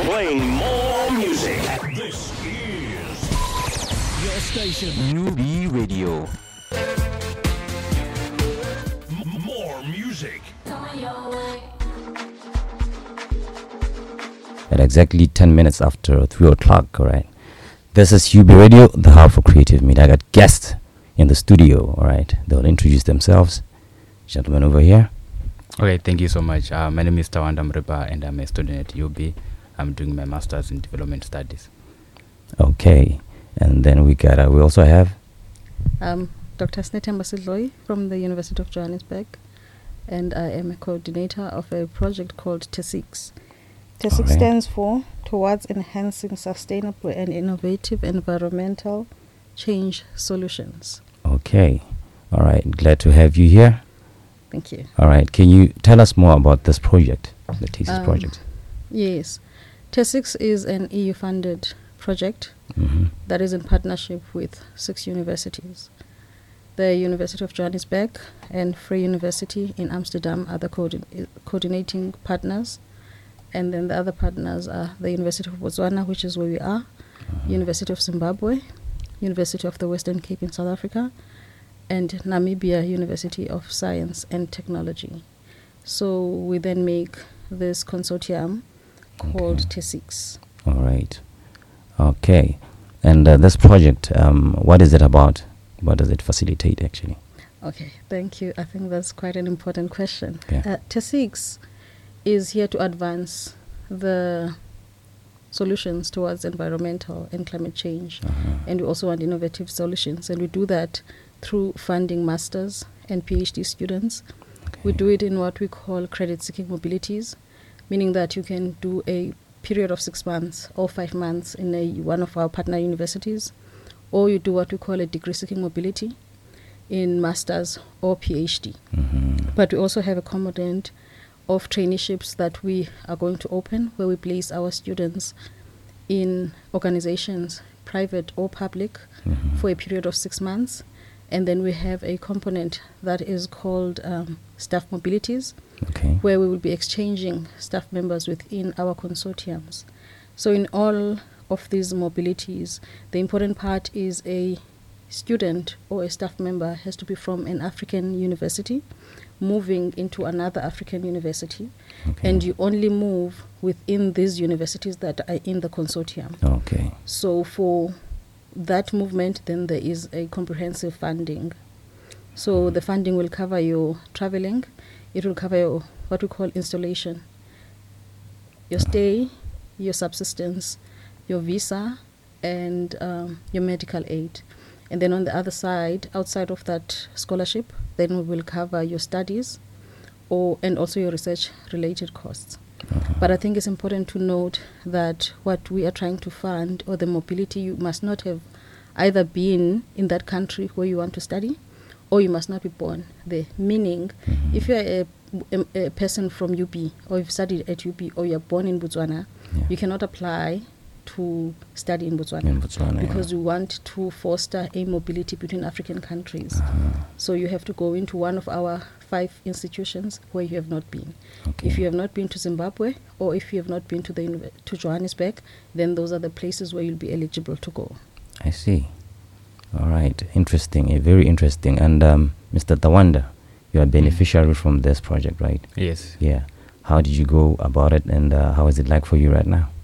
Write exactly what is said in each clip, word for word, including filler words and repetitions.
Playing more music. This is your station. Newbie Radio. M- more music. At exactly ten minutes after three o'clock, alright? This is U B Radio, the hub for creative media. I got guests in the studio, alright? They'll introduce themselves. Gentlemen over here. Okay, thank you so much. Uh, my name is Tawanda Mriba and I'm a student at U B. I'm doing my master's in development studies. Okay. And then we got, uh, we also have... Um, Doctor Snetem Basidloi from the University of Johannesburg, and I am a coordinator of a project called T six. T six Alright. stands for Towards Enhancing Sustainable and Innovative Environmental Change Solutions. Okay. Alright, glad to have you here. Thank you. Alright, can you tell us more about this project, the T six Um, project? Yes. T six is an E U-funded project Mm-hmm. that is in partnership with six universities. The University of Johannesburg and Free University in Amsterdam are the coordin- i- coordinating partners. And then the other partners are the University of Botswana, which is where we are, University of Zimbabwe, University of the Western Cape in South Africa, and Namibia University of Science and Technology. So we then make this consortium called Okay. T six. All right. Okay. And uh, this project, um, what is it about? What does it facilitate, actually? Okay, thank you. I think that's quite an important question. Yeah. Uh, T six is here to advance the solutions towards environmental and climate change. Uh-huh. And we also want innovative solutions. And we do that through funding masters and PhD students. We Okay. do it in what we call credit-seeking mobilities, meaning that you can do a period of six months or five months in a, one of our partner universities, or you do what we call a degree-seeking mobility in masters or PhD. Mm-hmm. But we also have a component of traineeships that we are going to open, where we place our students in organizations, private or public, Mhm. for a period of six months. And then we have a component that is called um, staff mobilities, Okay. where we will be exchanging staff members within our consortiums. So in all of these mobilities, the important part is a student or a staff member has to be from an African university, moving into another African university, Okay. and you only move within these universities that are in the consortium. Okay. So for that movement, then there is a comprehensive funding. So the funding will cover your traveling, it will cover your, what we call installation, your stay, your subsistence, your visa, and um, your medical aid. And then on the other side, outside of that scholarship, then we will cover your studies or and also your research-related costs. Uh-huh. But I think it's important to note that what we are trying to fund, or the mobility, you must not have either been in that country where you want to study, or you must not be born there. Meaning, Mhm. if you are a, a, a person from U B, or you've studied at U B, or you're born in Botswana, Yeah. you cannot apply to study in Botswana. In Botswana, because yeah. we want to foster a mobility between African countries. Uh-huh. So you have to go into one of our five institutions where you have not been. Okay. If you have not been to Zimbabwe, or if you have not been to the univ- to Johannesburg, then those are the places where you'll be eligible to go. I see. All right. Interesting. Uh, very interesting. And um, Mister Tawanda, you are a beneficiary from this project, right? Yes. Yeah. How did you go about it, and uh, how is it like for you right now?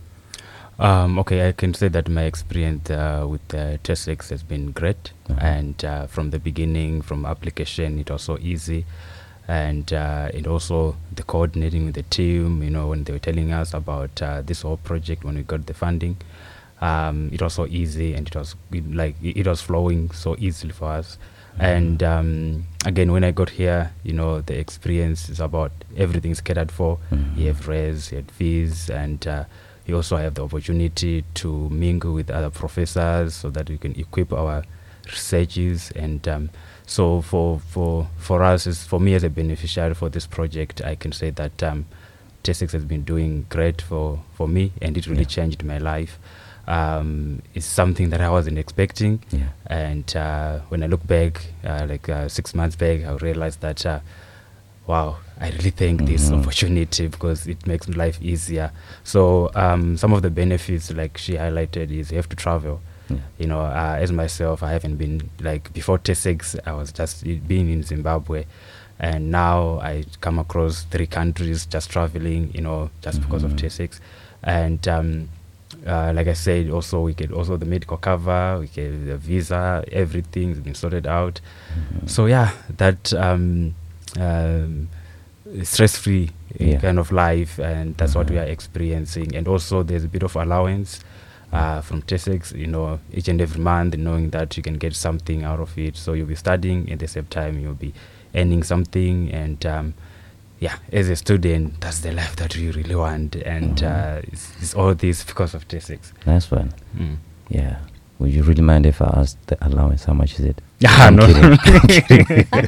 Um, okay, I can say that my experience uh, with uh, T six has been great. Uh-huh. And uh, from the beginning, from application, it was so easy. And uh, it also the coordinating with the team, you know, when they were telling us about uh, this whole project, when we got the funding, um, it was so easy, and it was it, like it, it was flowing so easily for us. And um, again, when I got here, you know, the experience is about everything's catered for. Mhm. You have res, you have fees, and uh, you also have the opportunity to mingle with other professors so that we can equip our researches. And um, so for for for us, as for me as a beneficiary for this project, I can say that um, T six has been doing great for, for me, and it really Yeah. changed my life. Um, it's something that I wasn't expecting. Yeah. And uh, when I look back, uh, like uh, six months back, I realized that, uh, wow, I really thank this Mhm. opportunity because it makes life easier. So um, some of the benefits, like she highlighted, is you have to travel. Yeah. You know, uh, as myself, I haven't been, like, before T S X, I was just i- being in Zimbabwe. And now I come across three countries just traveling, you know, just because of Mhm. T S X. And um, uh, like I said, also we get also the medical cover, we get the visa, everything's been sorted out. Mhm. So yeah, that um, um, stress-free uh, Yeah. kind of life, and that's what we Mhm. are experiencing. And also there's a bit of allowance uh, from T S X, you know, each and every month, knowing that you can get something out of it. So you'll be studying, at the same time you'll be earning something. And um, yeah, as a student, that's the life that we really want. And Mhm. uh, it's, it's all this because of T S X. Nice one. Mm. Yeah. Would you really mind if I asked the allowance? How much is it? Ah, I'm no. kidding.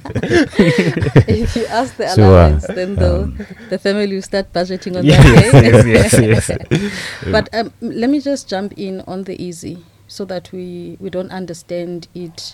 If you ask the So, uh, allowance, then the, um, the family will start budgeting on Yes, that. yes, yes, yes. But um, m- let me just jump in on the easy so that we, we don't understand it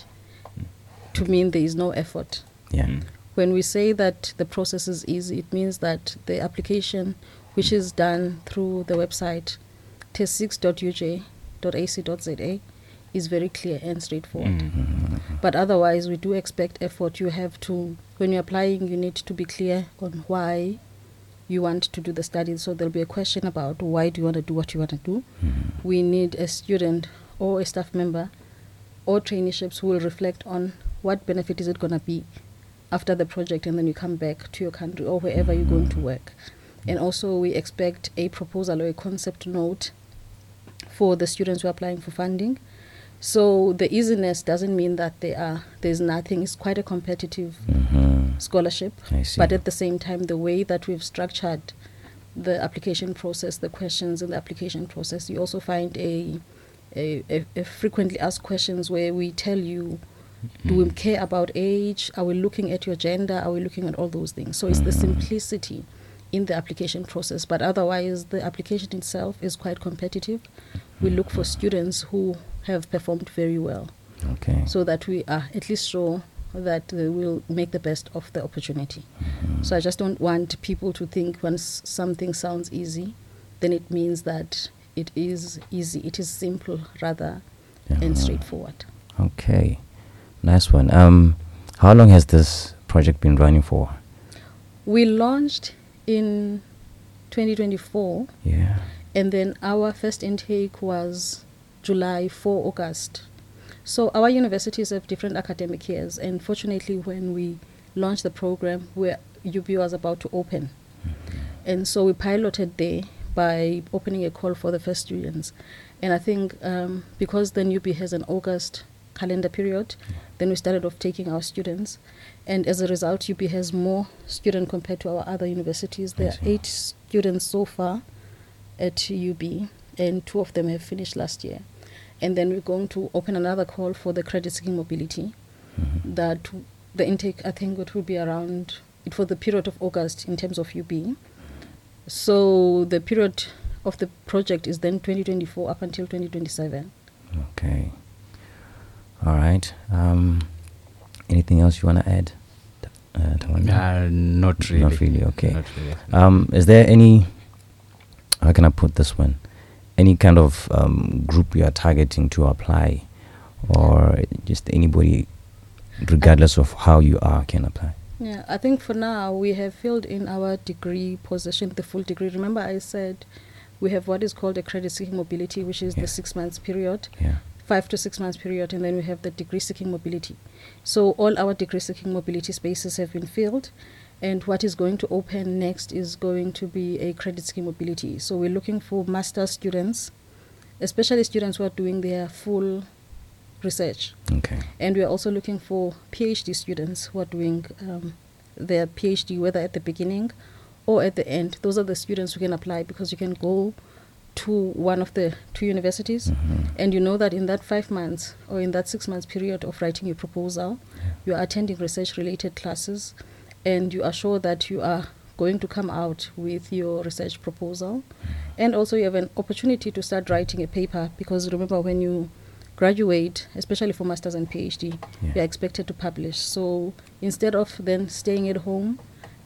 to mean there is no effort. Yeah. Mm. When we say that the process is easy, it means that the application, which is done through the website t s six dot u j dot a c dot z a, is very clear and straightforward. Mm. But otherwise, we do expect effort. You have to, when you're applying, you need to be clear on why you want to do the studies. So there'll be a question about why do you want to do what you want to do. Mhm. We need a student or a staff member or traineeships who will reflect on what benefit is it going to be after the project, and then you come back to your country or wherever you're going to work. And also we expect a proposal or a concept note for the students who are applying for funding. So the easiness doesn't mean that they are, there's nothing. It's quite a competitive Mhm. scholarship. I see. But at the same time, the way that we've structured the application process, the questions in the application process, you also find a, a, a, a frequently asked questions where we tell you, do we care about age? Are we looking at your gender? Are we looking at all those things? So it's the Mhm. simplicity in the application process. But otherwise, the application itself is quite competitive. We look for students who have performed very well, Okay. so that we are at least sure that they will make the best of the opportunity. So I just don't want people to think once something sounds easy, then it means that it is easy. It is simple rather Yeah. and straightforward. Okay. Nice one. Um, how long has this project been running for? We launched in twenty twenty-four, Yeah. and then our first intake was July fourth, August. So our universities have different academic years, and fortunately when we launched the program, where U B was about to open. And so we piloted there by opening a call for the first students. And I think um, because then U B has an August calendar period, then we started off taking our students. And as a result, U B has more students compared to our other universities. I There are see. eight students so far at U B, and two of them have finished last year. And then we're going to open another call for the credit seeking mobility. Mhm. That w- the intake, I think it will be around, it for the period of August in terms of U B. So the period of the project is then twenty twenty-four up until twenty twenty-seven. Okay. All right. Um, anything else you want to add? Uh, Tawanda? Uh, not really. Not really. Okay. Not really. Um, is there any? How can I put this one? Any kind of um, group you are targeting to apply, or just anybody, regardless of how you are, can apply? Yeah, I think for now we have filled in our degree position, the full degree. Remember I said we have what is called a credit seeking mobility, which is Yeah. the six months period, Yeah. five to six months period, and then we have the degree seeking mobility. So all our degree seeking mobility spaces have been filled, and what is going to open next is going to be a credit seeking mobility. So we're looking for master's students, especially students who are doing their full research. Okay. And we are also looking for PhD students who are doing um, their PhD, whether at the beginning or at the end. Those are the students who can apply, because you can go to one of the two universities, Mhm. and you know that in that five months or in that six months period of writing your proposal, you are attending research related classes, and you are sure that you are going to come out with your research proposal. And also you have an opportunity to start writing a paper, because remember, when you graduate, especially for masters and PhD, Yeah. you are expected to publish. So instead of then staying at home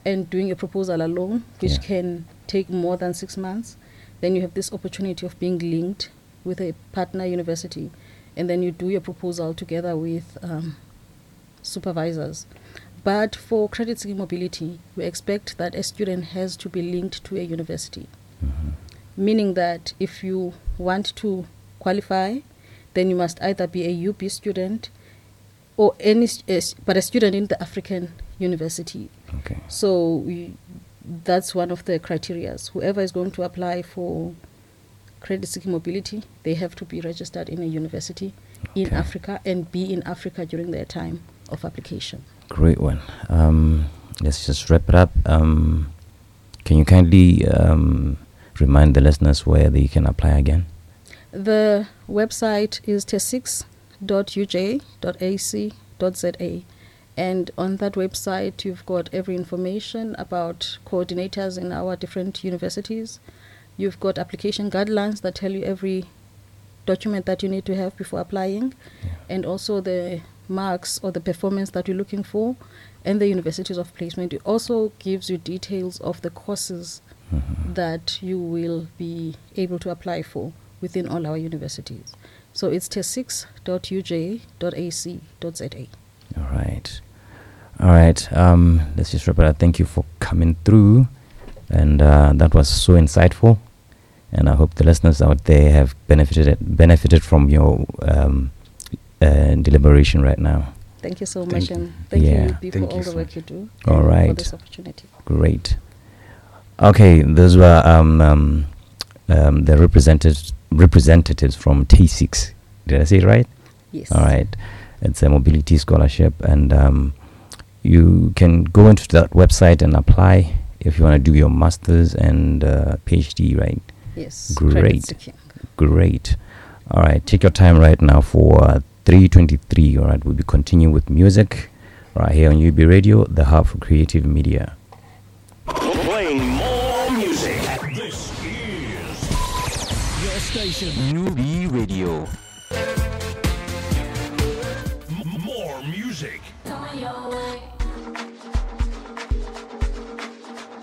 and doing a proposal alone, which Yeah. can take more than six months, then you have this opportunity of being linked with a partner university, and then you do your proposal together with um, supervisors. But for credit seeking mobility, we expect that a student has to be linked to a university, meaning that if you want to qualify, then you must either be a U B student or any, st- uh, s- but a student in the African university. Okay. So we, that's one of the criterias. Whoever is going to apply for credit seeking mobility, they have to be registered in a university in Okay. Africa and be in Africa during their time of application. Great one. Um, let's just wrap it up. Um, can you kindly um, remind the listeners where they can apply again? The website is t six dot u j dot a c dot z a, and on that website you've got every information about coordinators in our different universities. You've got application guidelines that tell you every document that you need to have before applying, and also the marks or the performance that you're looking for, and the universities of placement. It also gives you details of the courses that you will be able to apply for within all our universities. So it's t six dot u j dot a c dot z a. All right. All right. Um, let's just wrap it up. Thank you for coming through. And uh, that was so insightful. And I hope the listeners out there have benefited benefited from your um, uh, deliberation right now. Thank you so Thank much, you. and thank Yeah. you, B, for Thank all you the so work much. you do. All and for right. this opportunity. Great. Okay, those were um, um, um, the represented representatives from T six. Did I say it right? Yes. All right. It's a mobility scholarship, and um, you can go into that website and apply if you want to do your master's and uh, PhD, right? Yes. Great. credit seeking. Great. All right. Take your time right now for uh, three twenty-three. All right. We'll be continuing with music right here on U B Radio, the hub for creative media. Playing more music. This is your station. U B Radio. M- more music. Coming your way.